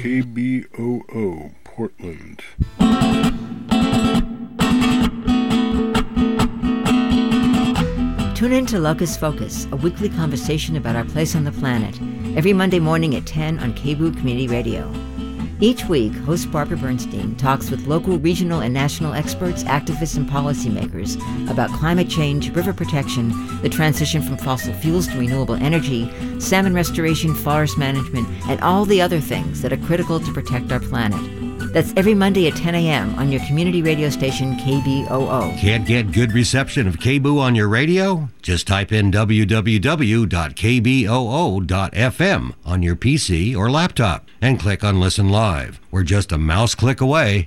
KBOO, Portland. Tune in to Locus Focus, a weekly conversation about our place on the planet, every Monday morning at 10 on KBOO Community Radio. Each week, host Barbara Bernstein talks with local, regional, and national experts, activists, and policymakers about climate change, river protection, the transition from fossil fuels to renewable energy, salmon restoration, forest management, and all the other things that are critical to protect our planet. That's every Monday at 10 a.m. on your community radio station, KBOO. Can't get good reception of KBOO on your radio? Just type in www.kboo.fm on your PC or laptop and click on Listen Live. We're just a mouse click away.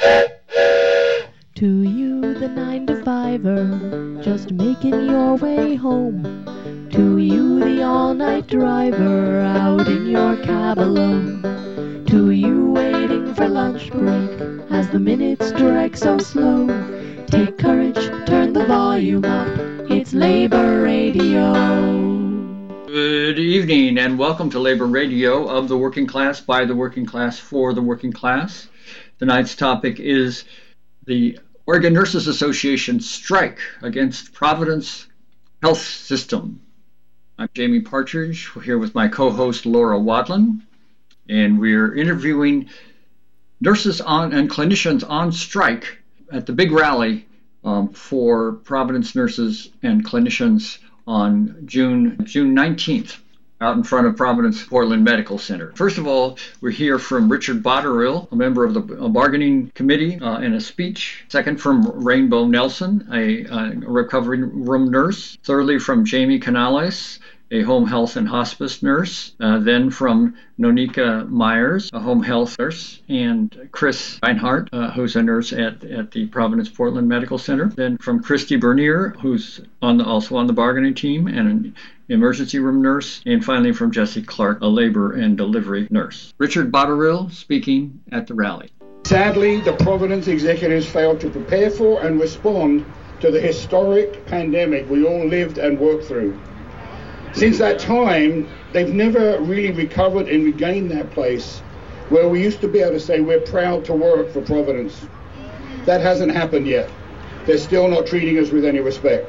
To you, the 9-to-5er, just making your way home. To you, the all-night driver, out in your cab alone. To you, waiting for lunch break, as the minutes drag so slow. Take courage, turn the volume up, it's Labor Radio. Good evening and welcome to Labor Radio of the working class, by the working class, for the working class. Tonight's topic is the Oregon Nurses Association strike against Providence Health System. I'm Jamie Partridge. We're here with my co-host Laura Wadlin, and we're interviewing nurses and clinicians on strike at the big rally for Providence nurses and clinicians on June 19th, out in front of Providence Portland Medical Center. First of all, we're here from Richard Botterill, a member of the bargaining committee, in a speech. Second, from Rainbow Nelson, a recovery room nurse. Thirdly, from Jamie Canales, a home health and hospice nurse. Then from Nonika Myers, a home health nurse, and Chris Reinhardt, who's a nurse at the Providence Portland Medical Center. Then from Christy Bernier, who's also on the bargaining team and an emergency room nurse. And finally from Jesse Clark, a labor and delivery nurse. Richard Botterill speaking at the rally. Sadly, the Providence executives failed to prepare for and respond to the historic pandemic we all lived and worked through. Since that time, they've never really recovered and regained that place where we used to be able to say we're proud to work for Providence. That hasn't happened yet. They're still not treating us with any respect.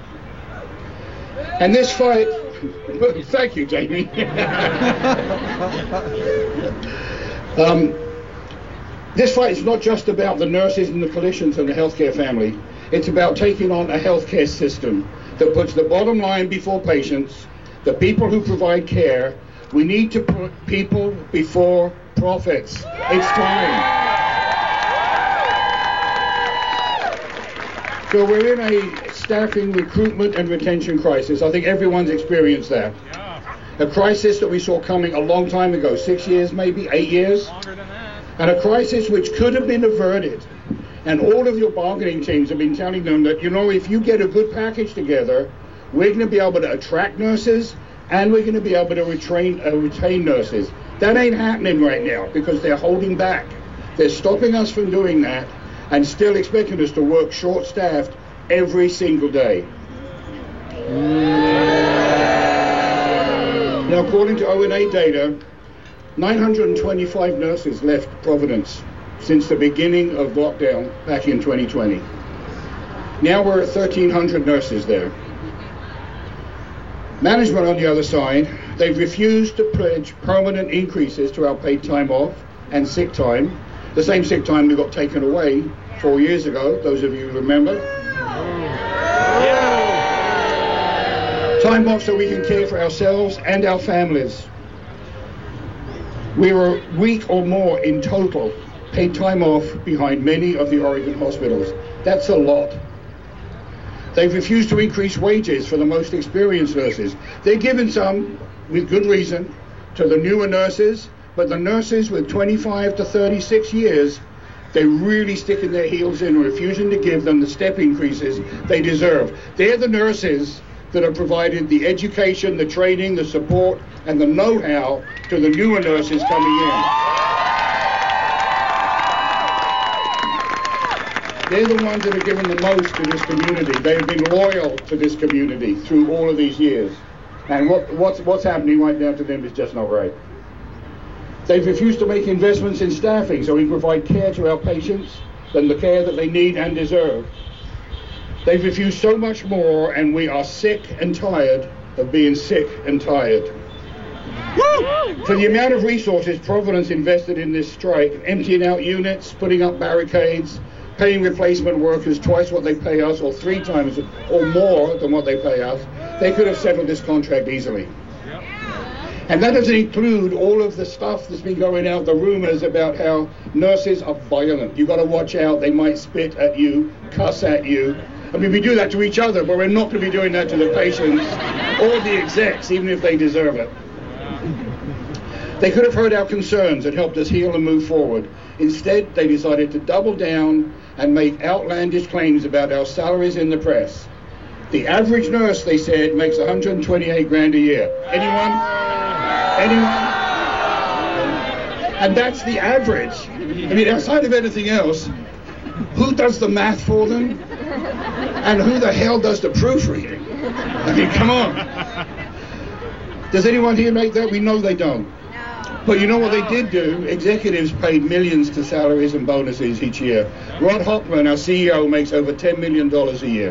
And this fight, thank you, Jamie. This fight is not just about the nurses and the clinicians and the healthcare family. It's about taking on a healthcare system that puts the bottom line before patients, the people who provide care. We need to put people before profits. It's time. So we're in a staffing, recruitment and retention crisis. I think everyone's experienced that. A crisis that we saw coming a long time ago, 6 years, maybe 8 years. Longer than that. And a crisis which could have been averted. And all of your bargaining teams have been telling them that, if you get a good package together, we're going to be able to attract nurses and we're going to be able to retain nurses. That ain't happening right now because they're holding back. They're stopping us from doing that and still expecting us to work short-staffed every single day. Now, according to ONA data, 925 nurses left Providence since the beginning of lockdown back in 2020. Now we're at 1,300 nurses there. Management on the other side, they've refused to pledge permanent increases to our paid time off and sick time, the same sick time we got taken away 4 years ago, those of you who remember. Yeah. Time off so we can care for ourselves and our families. We were a week or more in total paid time off behind many of the Oregon hospitals. That's a lot. They've refused to increase wages for the most experienced nurses. They're given some, with good reason, to the newer nurses, but the nurses with 25 to 36 years, they're really sticking their heels in, refusing to give them the step increases they deserve. They're the nurses that have provided the education, the training, the support, and the know-how to the newer nurses coming in. They're the ones that have given the most to this community. They've been loyal to this community through all of these years. And what's happening right now to them is just not right. They've refused to make investments in staffing so we provide care to our patients than the care that they need and deserve. They've refused so much more, and we are sick and tired of being sick and tired. For the amount of resources Providence invested in this strike, emptying out units, putting up barricades, paying replacement workers twice what they pay us or 3 times or more than what they pay us, they could have settled this contract easily. And that doesn't include all of the stuff that's been going out, the rumors about how nurses are violent. You've got to watch out, they might spit at you, cuss at you. I mean, we do that to each other, but we're not going to be doing that to the patients or the execs, even if they deserve it. They could have heard our concerns and helped us heal and move forward. Instead, they decided to double down and make outlandish claims about our salaries in the press. The average nurse, they said, makes $128,000 a year. Anyone? And that's the average. I mean, outside of anything else, who does the math for them? And who the hell does the proofreading? I mean, come on. Does anyone here make that? We know they don't. But you know what they did do? Executives paid millions to salaries and bonuses each year. Rod Hoffman, our CEO, makes over $10 million a year.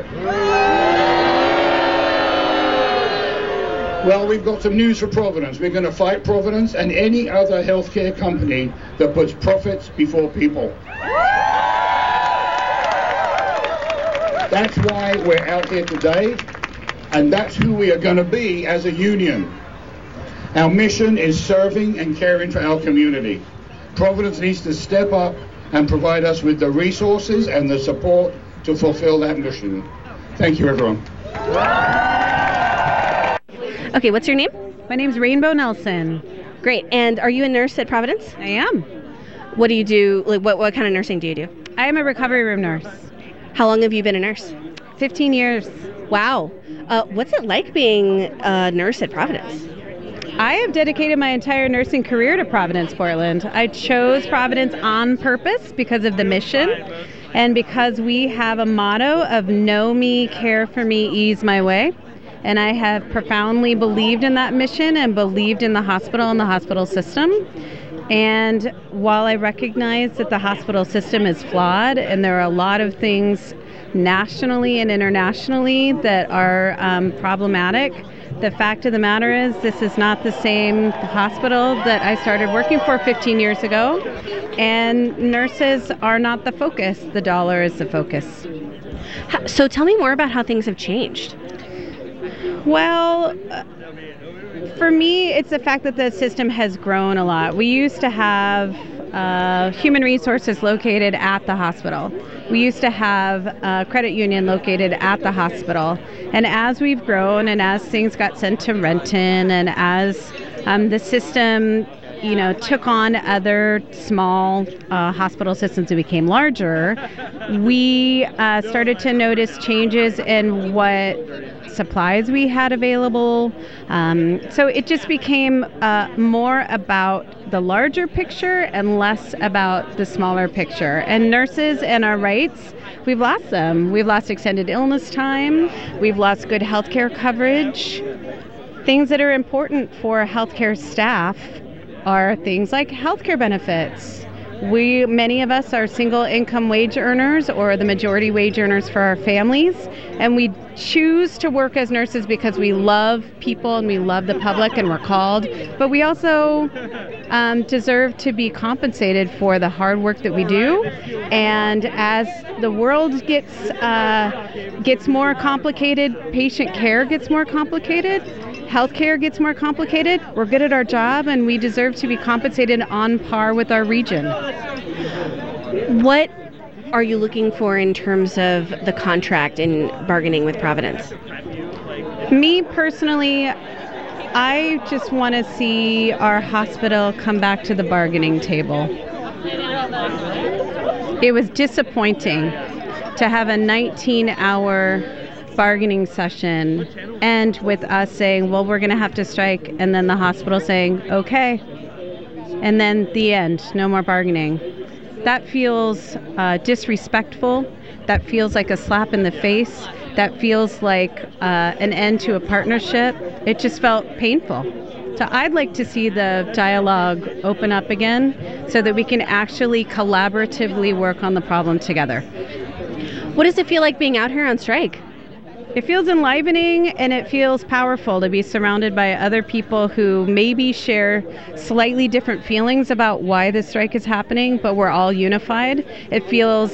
Well, we've got some news for Providence. We're going to fight Providence and any other healthcare company that puts profits before people. That's why we're out here today, and that's who we are going to be as a union. Our mission is serving and caring for our community. Providence needs to step up and provide us with the resources and the support to fulfill that mission. Thank you, everyone. Okay, what's your name? My name's Rainbow Nelson. Great. And are you a nurse at Providence? I am. What do you do? Like, what kind of nursing do you do? I am a recovery room nurse. How long have you been a nurse? 15 years. Wow. What's it like being a nurse at Providence? I have dedicated my entire nursing career to Providence, Portland. I chose Providence on purpose because of the mission and because we have a motto of know me, care for me, ease my way. And I have profoundly believed in that mission and believed in the hospital and the hospital system. And while I recognize that the hospital system is flawed and there are a lot of things nationally and internationally that are problematic, the fact of the matter is this is not the same hospital that I started working for 15 years ago. And nurses are not the focus. The dollar is the focus. So tell me more about how things have changed. Well, for me, it's the fact that the system has grown a lot. We used to have human resources located at the hospital. We used to have a credit union located at the hospital. And as we've grown and as things got sent to Renton and as the system took on other small hospital systems that became larger, we started to notice changes in what supplies we had available. So it just became more about the larger picture and less about the smaller picture. And nurses and our rights, we've lost them. We've lost extended illness time. We've lost good healthcare coverage. Things that are important for healthcare staff are things like healthcare benefits. Many of us are single income wage earners or the majority wage earners for our families, and we choose to work as nurses because we love people and we love the public and we're called, but we also deserve to be compensated for the hard work that we do. And as the world gets more complicated, patient care gets more complicated, healthcare gets more complicated, we're good at our job and we deserve to be compensated on par with our region. What are you looking for in terms of the contract and bargaining with Providence? Me personally, I just want to see our hospital come back to the bargaining table. It was disappointing to have a 19-hour bargaining session end with us saying, well, we're going to have to strike, and then the hospital saying, okay, and then the end, no more bargaining. That feels disrespectful. That feels like a slap in the face. That feels like an end to a partnership. It just felt painful. So I'd like to see the dialogue open up again so that we can actually collaboratively work on the problem together. What does it feel like being out here on strike? It feels enlivening and it feels powerful to be surrounded by other people who maybe share slightly different feelings about why this strike is happening, but we're all unified. It feels,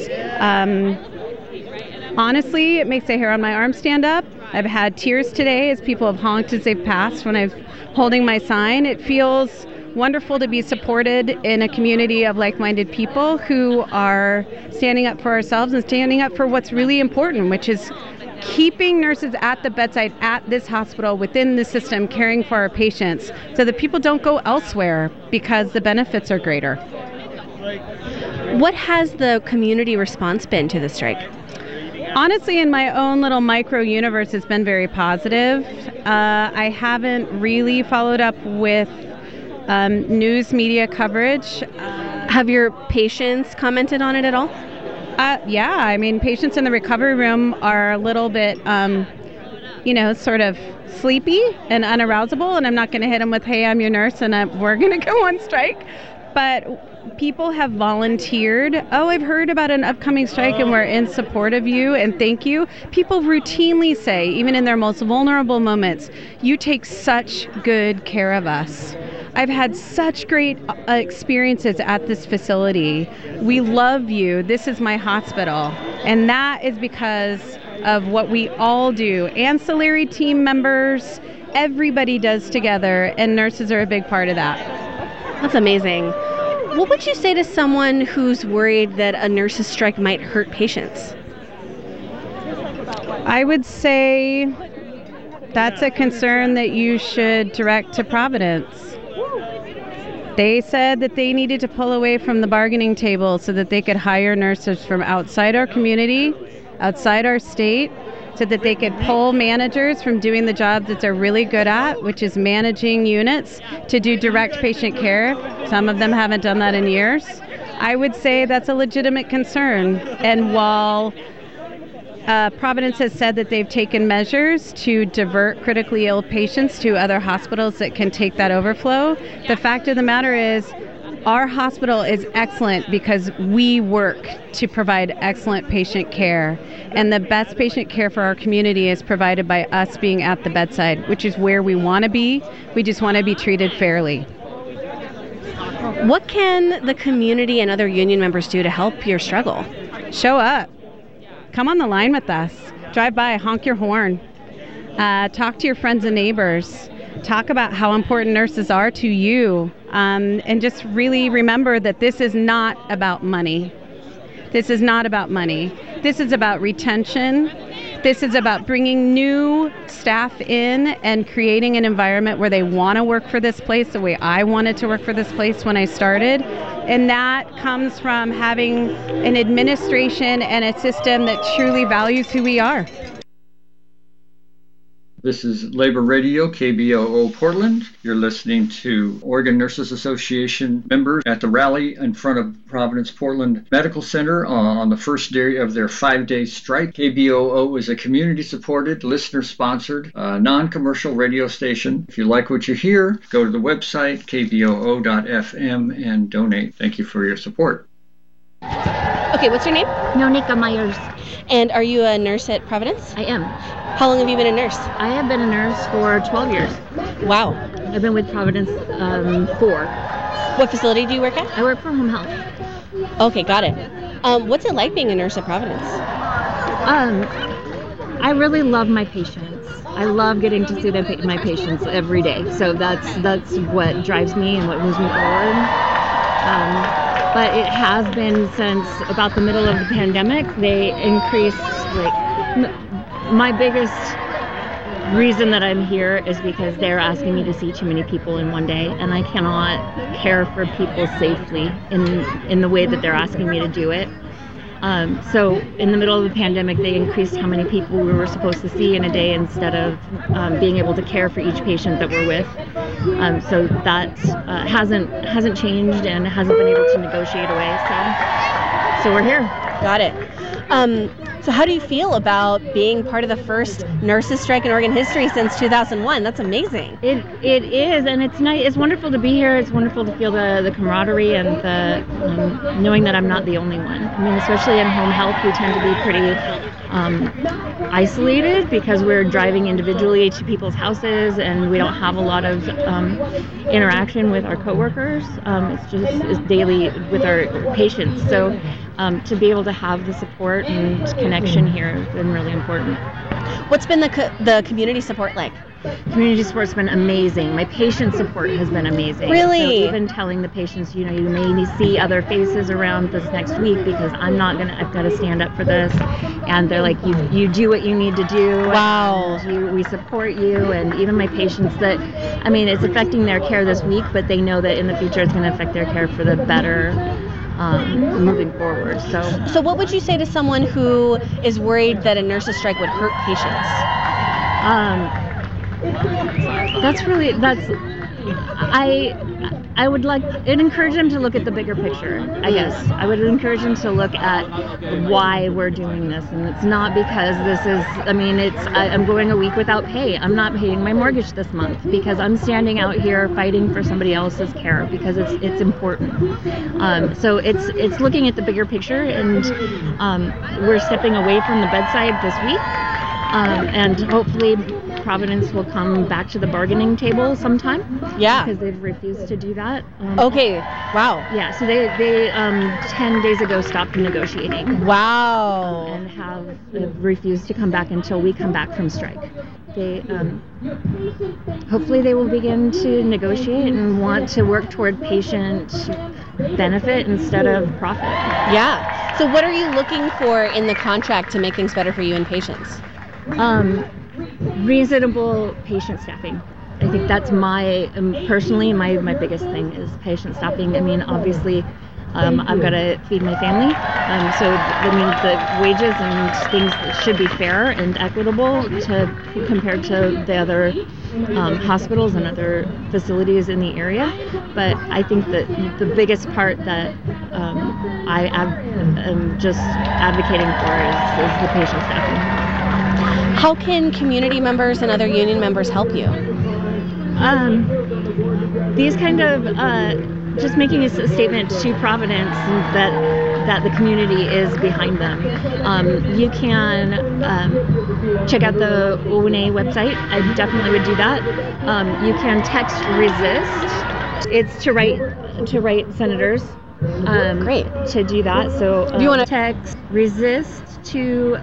honestly, it makes the hair on my arm stand up. I've had tears today as people have honked as they've passed when I'm holding my sign. It feels wonderful to be supported in a community of like-minded people who are standing up for ourselves and standing up for what's really important, which is keeping nurses at the bedside at this hospital within the system caring for our patients so that people don't go elsewhere because the benefits are greater. What has the community response been to the strike? Honestly, in my own little micro universe, it's been very positive. I haven't really followed up with news media coverage. Have your patients commented on it at all? Yeah, I mean, patients in the recovery room are a little bit, sort of sleepy and unarousable, and I'm not going to hit them with, hey, I'm your nurse, and we're going to go on strike. But people have volunteered. Oh, I've heard about an upcoming strike, and we're in support of you, and thank you. People routinely say, even in their most vulnerable moments, you take such good care of us. I've had such great experiences at this facility. We love you. This is my hospital. And that is because of what we all do. Ancillary team members, everybody does together, and nurses are a big part of that. That's amazing. What would you say to someone who's worried that a nurse's strike might hurt patients? I would say that's a concern that you should direct to Providence. They said that they needed to pull away from the bargaining table so that they could hire nurses from outside our community, outside our state, so that they could pull managers from doing the job that they're really good at, which is managing units, to do direct patient care. Some of them haven't done that in years. I would say that's a legitimate concern. And while Providence has said that they've taken measures to divert critically ill patients to other hospitals that can take that overflow, the fact of the matter is our hospital is excellent because we work to provide excellent patient care. And the best patient care for our community is provided by us being at the bedside, which is where we want to be. We just want to be treated fairly. What can the community and other union members do to help your struggle? Show up. Come on the line with us. Drive by, honk your horn. Talk to your friends and neighbors. Talk about how important nurses are to you. And just really remember that this is not about money. This is not about money. This is about retention. This is about bringing new staff in and creating an environment where they want to work for this place the way I wanted to work for this place when I started. And that comes from having an administration and a system that truly values who we are. This is Labor Radio, KBOO Portland. You're listening to Oregon Nurses Association members at the rally in front of Providence Portland Medical Center on the first day of their 5-day strike. KBOO is a community-supported, listener-sponsored, non-commercial radio station. If you like what you hear, go to the website, kboo.fm, and donate. Thank you for your support. Okay, what's your name? Monica Myers. And are you a nurse at Providence? I am. How long have you been a nurse? I have been a nurse for 12 years. Wow. I've been with Providence 4. What facility do you work at? I work for Home Health. Okay, got it. What's it like being a nurse at Providence? I really love my patients. I love getting to see my patients every day. So that's what drives me and what moves me forward. But it has been since about the middle of the pandemic. They increased, my biggest reason that I'm here is because they're asking me to see too many people in one day, and I cannot care for people safely in the way that they're asking me to do it. So in the middle of the pandemic, they increased how many people we were supposed to see in a day instead of being able to care for each patient that we're with. So that hasn't changed and hasn't been able to negotiate away. So we're here. Got it. So how do you feel about being part of the first nurses strike in Oregon history since 2001? That's amazing. It is, and it's nice. It's wonderful to be here. It's wonderful to feel the camaraderie and the knowing that I'm not the only one. I mean, especially in home health, we tend to be pretty isolated because we're driving individually to people's houses, and we don't have a lot of interaction with our coworkers. It's daily with our patients. So to be able to have the support and connection here has been really important. What's been the community support like? Community support's been amazing. My patient support has been amazing. Really? So even telling the patients, you may see other faces around this next week because I've got to stand up for this. And they're like, you do what you need to do. Wow. And we support you. And even my patients it's affecting their care this week, but they know that in the future it's going to affect their care for the better. Moving forward. So what would you say to someone who is worried that a nurses strike would hurt patients? I would encourage them to look at the bigger picture, I guess. I would encourage them to look at why we're doing this. And it's not because I'm going a week without pay. I'm not paying my mortgage this month because I'm standing out here fighting for somebody else's care because it's important. So it's looking at the bigger picture, and we're stepping away from the bedside this week. And hopefully Providence will come back to the bargaining table sometime. Yeah. Because they've refused to do that. Okay. Wow. Yeah. So they 10 days ago stopped negotiating. Wow. And have refused to come back until we come back from strike. They hopefully they will begin to negotiate and want to work toward patient benefit instead of profit. Yeah. So what are you looking for in the contract to make things better for you and patients? Reasonable patient staffing. I think that's personally my biggest thing is patient staffing. I mean, obviously, I've got to feed my family. So the wages and things should be fair and equitable compared to the other hospitals and other facilities in the area. But I think that the biggest part that I am just advocating for is the patient staffing. How can community members and other union members help you? These kind of just making a statement to Providence that the community is behind them. You can check out the ONA website. I definitely would do that. You can text RESIST. It's to write senators. Great. To do that. So do you want to text RESIST to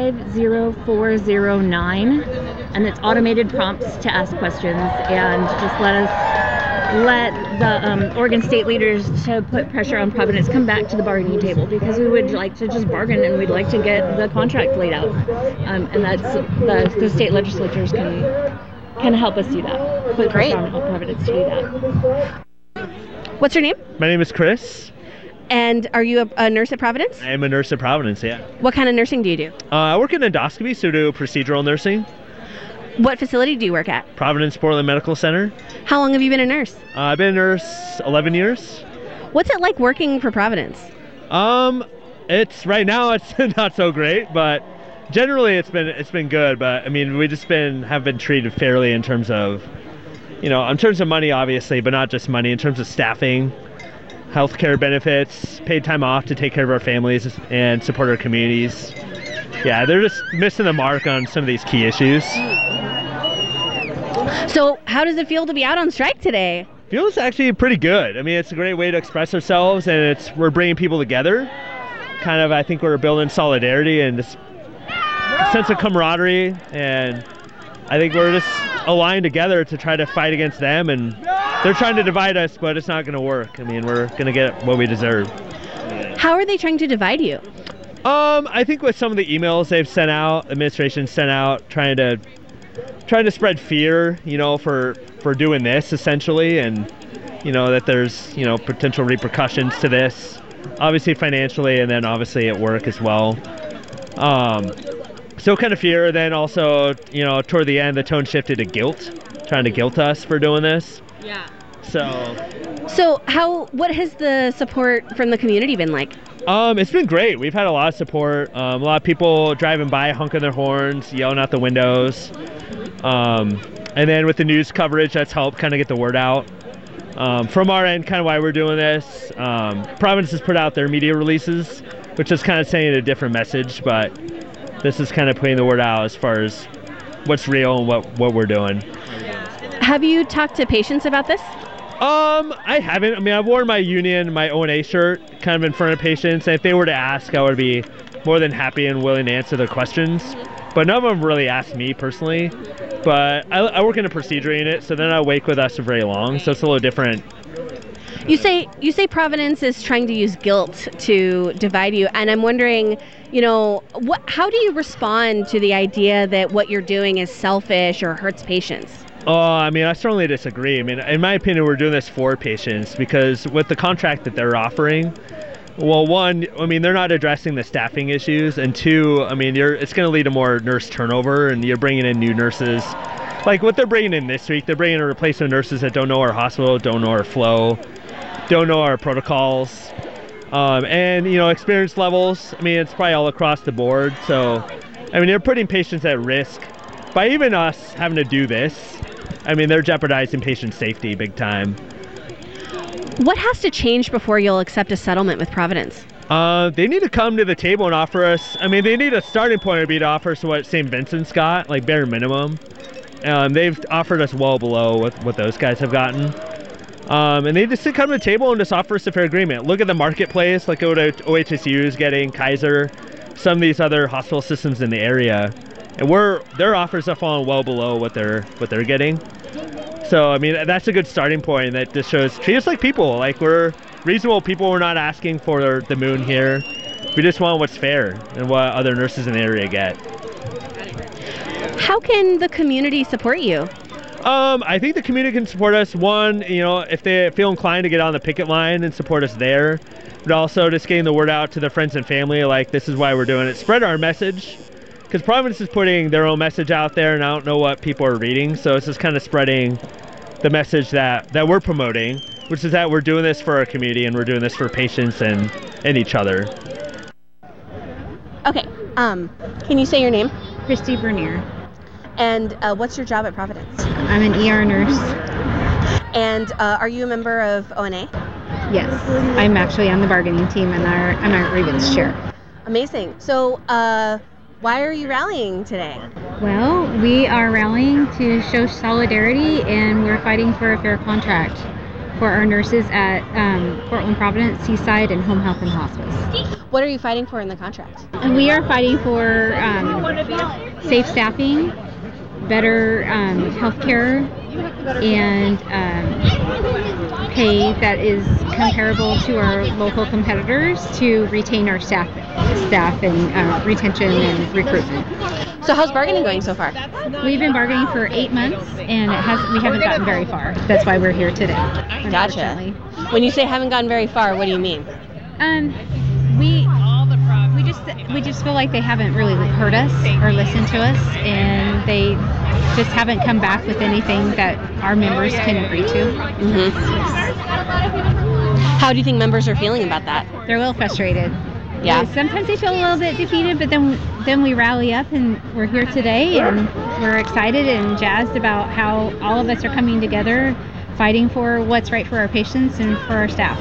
50409, and it's automated prompts to ask questions, and just let the Oregon state leaders to put pressure on Providence come back to the bargaining table, because we would like to just bargain and we'd like to get the contract laid out, and that's the state legislatures can help us do that. Put pressure on Providence to do that. What's your name? My name is Chris. And are you a nurse at Providence? I am a nurse at Providence, yeah. What kind of nursing do you do? I work in endoscopy, so do procedural nursing. What facility do you work at? Providence Portland Medical Center. How long have you been a nurse? I've been a nurse 11 years. What's it like working for Providence? It's right now it's not so great, but generally it's been good. But I mean, we just have been treated fairly in terms of, in terms of money, obviously, but not just money, in terms of staffing, healthcare benefits, paid time off to take care of our families and support our communities. Yeah, they're just missing the mark on some of these key issues. So how does it feel to be out on strike today? Feels actually pretty good. I mean, it's a great way to express ourselves, and we're bringing people together. Kind of, I think we're building solidarity and this sense of camaraderie, and I think we're just aligned together to try to fight against them, and they're trying to divide us, but it's not going to work. I mean, we're going to get what we deserve. How are they trying to divide you? I think with some of the emails they've sent out, administration sent out, trying to spread fear, for doing this essentially, and that there's potential repercussions to this, obviously financially, and then obviously at work as well. So kind of fear. Then also, toward the end, the tone shifted to guilt, trying to guilt us for doing this. Yeah. So what has the support from the community been like? It's been great. We've had a lot of support. A lot of people driving by, honking their horns, yelling out the windows. And then with the news coverage, that's helped kind of get the word out. From our end, kind of why we're doing this, Providence has put out their media releases, which is kind of saying a different message, but this is kind of putting the word out as far as what's real and what we're doing. Have you talked to patients about this? I haven't. I mean, I've worn my union, my ONA shirt kind of in front of patients, and if they were to ask, I would be more than happy and willing to answer their questions. But none of them really asked me personally. But I work in a procedure unit, so they're not awake with us for very long, so it's a little different. You say Providence is trying to use guilt to divide you, and I'm wondering, how do you respond to the idea that what you're doing is selfish or hurts patients? Oh, I mean, I strongly disagree. I mean, in my opinion, we're doing this for patients because with the contract that they're offering, well, one, I mean, they're not addressing the staffing issues, and two, I mean, it's going to lead to more nurse turnover, and you're bringing in new nurses. Like what they're bringing in this week, they're bringing in replacement nurses that don't know our hospital, don't know our flow, don't know our protocols, and experience levels. I mean, it's probably all across the board. So, I mean, they're putting patients at risk by even us having to do this. I mean, they're jeopardizing patient safety big time. What has to change before you'll accept a settlement with Providence? They need to come to the table and offer us, I mean, they need a starting point would be to offer us what St. Vincent's got, like bare minimum. They've offered us well below what those guys have gotten. And they just come to the table and just offer us a fair agreement. Look at the marketplace, like what OHSU is getting, Kaiser, some of these other hospital systems in the area. And their offers have fallen well below what they're getting. So, I mean, that's a good starting point. That just shows, treat us like people. Like, we're reasonable people. We're not asking for the moon here. We just want what's fair and what other nurses in the area get. How can the community support you? I think the community can support us. One, if they feel inclined to get on the picket line and support us there. But also just getting the word out to their friends and family, like, this is why we're doing it. Spread our message. Because Providence is putting their own message out there, and I don't know what people are reading. So it's just kind of spreading the message that we're promoting, which is that we're doing this for our community and we're doing this for patients and each other. Okay. Can you say your name? Christy Bernier. And what's your job at Providence? I'm an ER nurse. And are you a member of ONA? Yes. I'm actually on the bargaining team and I'm our grievance chair. Amazing. So why are you rallying today? Well, we are rallying to show solidarity, and we're fighting for a fair contract for our nurses at Portland Providence, Seaside, and Home Health and Hospice. What are you fighting for in the contract? And we are fighting for safe staffing, better health care, and pay that is comparable to our local competitors to retain our staff and retention and recruitment. So how's bargaining going so far? We've been bargaining for 8 months, and we haven't gotten very far. That's why we're here today. Gotcha. When you say haven't gotten very far, what do you mean? We just feel like they haven't really heard us or listened to us, and they just haven't come back with anything that our members can agree to. Mm-hmm. How do you think members are feeling about that? They're a little frustrated. Yeah. Sometimes they feel a little bit defeated, but then we rally up, and we're here today, and we're excited and jazzed about how all of us are coming together, fighting for what's right for our patients and for our staff.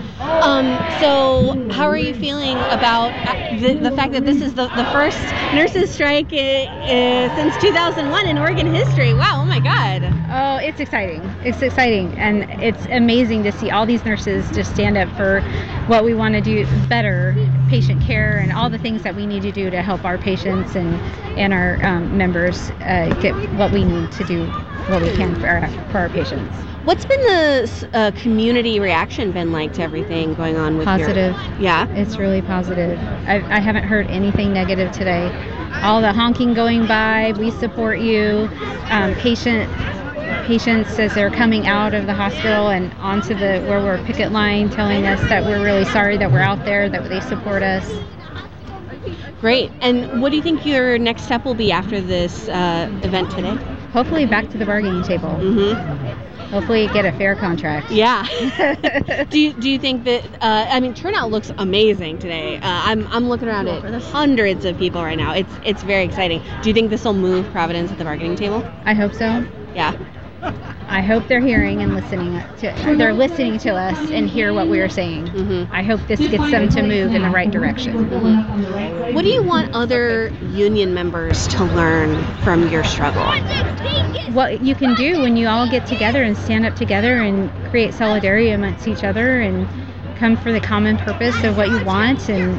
So how are you feeling about the fact that this is the first nurses strike since 2001 in Oregon history? Wow, oh my God. Oh, it's exciting. It's exciting. And it's amazing to see all these nurses just stand up for what we want to do better, patient care, and all the things that we need to do to help our patients and our members get what we need to do, what we can for our patients. What's been the community reaction been like to everything going on with Positive. Yeah? It's really positive. I haven't heard anything negative today. All the honking going by, we support you. Patients as they're coming out of the hospital and onto where we're picket line, telling us that we're really sorry that we're out there, that they support us. Great. And what do you think your next step will be after this event today? Hopefully back to the bargaining table. Mm-hmm. hopefully get a fair contract. Yeah. do you think that turnout looks amazing today. I'm looking around at hundreds of people right now. It's very exciting. Do you think this will move Providence at the bargaining table? I hope so. Yeah. I hope they're hearing and listening to us and hear what we are saying. Mm-hmm. I hope this gets them to move in the right direction. Mm-hmm. What do you want other union members to learn from your struggle? What you can do when you all get together and stand up together and create solidarity amongst each other and come for the common purpose of what you want, and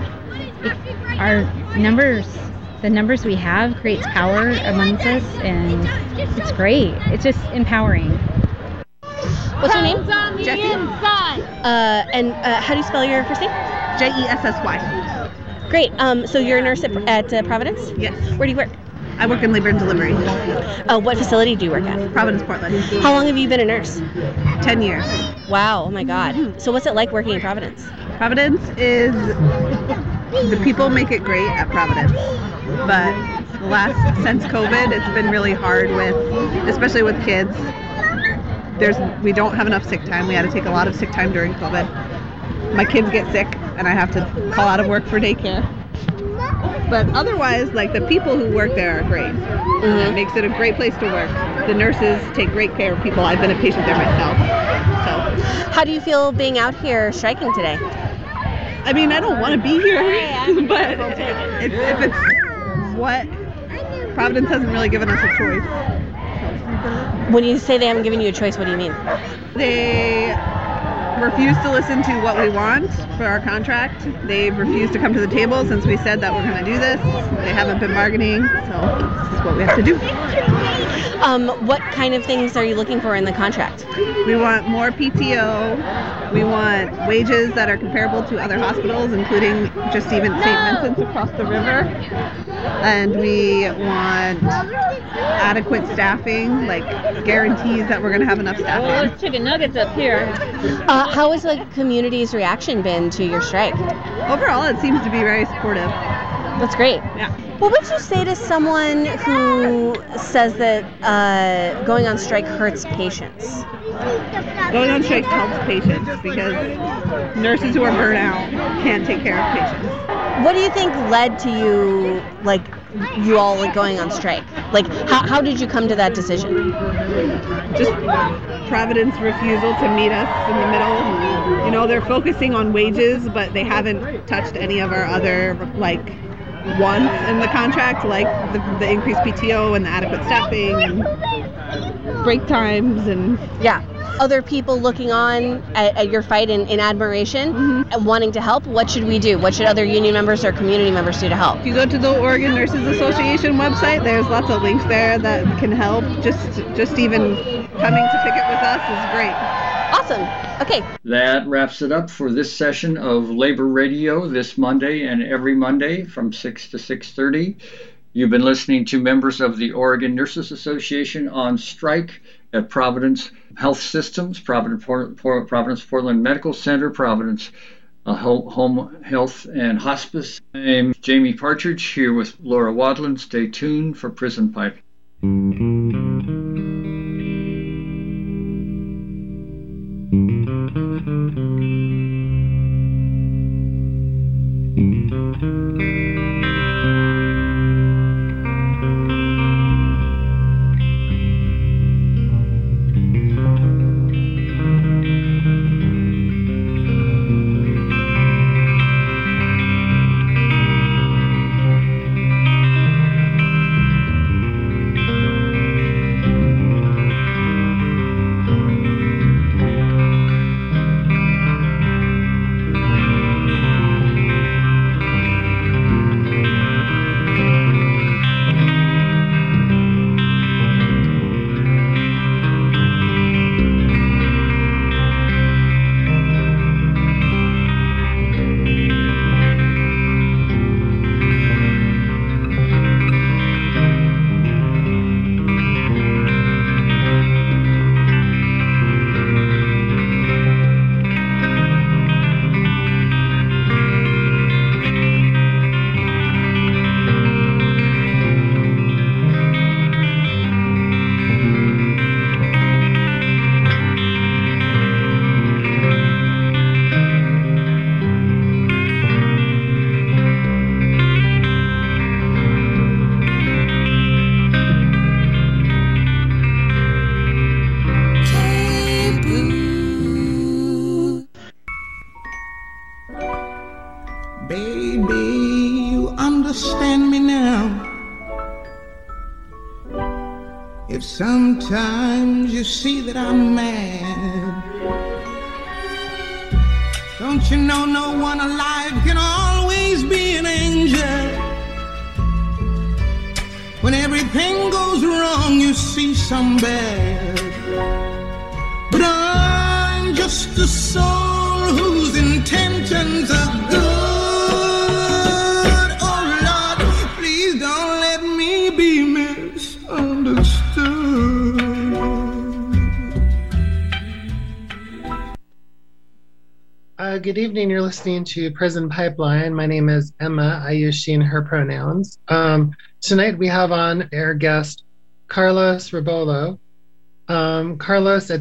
the numbers we have creates power amongst us, and it's great. It's just empowering. What's your name? Jessie. And how do you spell your first name? Jessy. Great. So you're a nurse at Providence? Yes. Where do you work? I work in labor and delivery. What facility do you work at? Providence, Portland. How long have you been a nurse? 10 years. Wow. Oh my God. So what's it like working in Providence? Providence is, the people make it great at Providence. But since COVID, it's been really hard especially with kids. We don't have enough sick time. We had to take a lot of sick time during COVID. My kids get sick and I have to call out of work for daycare. But otherwise, the people who work there are great. Mm-hmm. It makes it a great place to work. The nurses take great care of people. I've been a patient there myself. So, how do you feel being out here striking today? I don't want to be here, but if it's what Providence hasn't really given us a choice. When you say they haven't given you a choice, what do you mean? They refuse to listen to what we want for our contract. They've refused to come to the table since we said that we're going to do this. They haven't been bargaining, so this is what we have to do. What kind of things are you looking for in the contract? We want more PTO. We want wages that are comparable to other hospitals, including just even St. Vincent's across the river. And we want adequate staffing, guarantees that we're going to have enough staffing. Well, there's chicken nuggets up here. How has the community's reaction been to your strike? Overall, it seems to be very supportive. That's great. Yeah. What would you say to someone who says that going on strike hurts patients? Going on strike helps patients because nurses who are burnt out can't take care of patients. What do you think led to you all going on strike? How did you come to that decision? Just Providence refusal to meet us in the middle. They're focusing on wages, but they haven't touched any of our other wants in the contract, like the increased PTO and the adequate staffing and break times and other people looking on at your fight in admiration and wanting to help. What should we do? What should other union members or community members do to help? If you go to the Oregon Nurses Association website, there's lots of links there that can help. Just even coming to picket with us is great. Awesome. Okay. That wraps it up for this session of Labor Radio this Monday and every Monday from 6 to 6:30. You've been listening to members of the Oregon Nurses Association on strike at Providence Health Systems, Providence Portland Medical Center, Providence Home Health and Hospice. I'm Jamie Partridge here with Laura Wadlin. Stay tuned for Prison Pipe. If sometimes you see that I'm mad, don't you know no one alive can always be an angel? When everything goes wrong, you see some bad. But I'm just a soul whose intentions are good. Oh Lord, please don't let me be misunderstood. Good evening. You're listening to Prison Pipeline. My name is Emma. I use she and her pronouns. Tonight we have on air guest Carlos Rebolo. Carlos